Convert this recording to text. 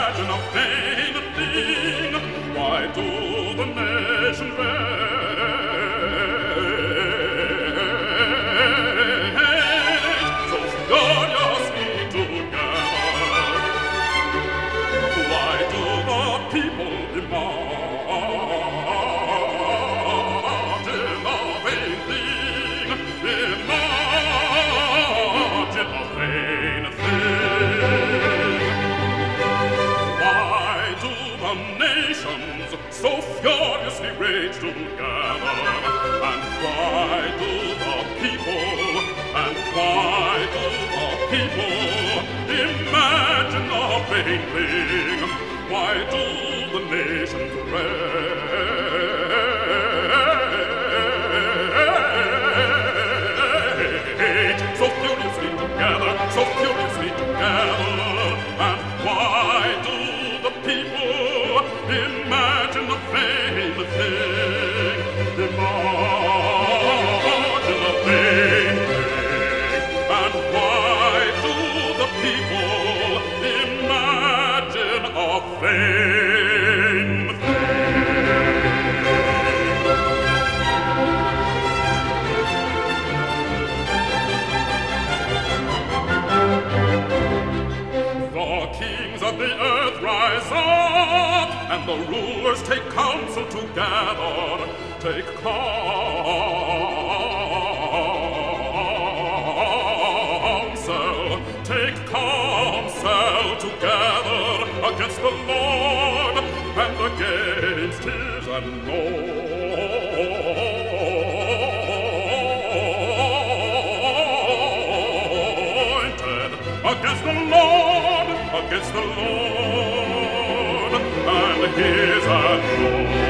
imagine a vain thing. Why do the nations rage so furiously together? Why do the people imagine a vain thing? Imagine a vain thing. Why do the nations so furiously rage together? And why do the people imagine a vain thing? Why do the nations rage so furiously together, so furiously together? And why do the people imagine a vain thing? Imagine a vain thing. And why do the people imagine a vain The kings of the earth rise up, and the rulers take counsel together. Take counsel together against the Lord and against his anointed. Against the Lord and his anointed.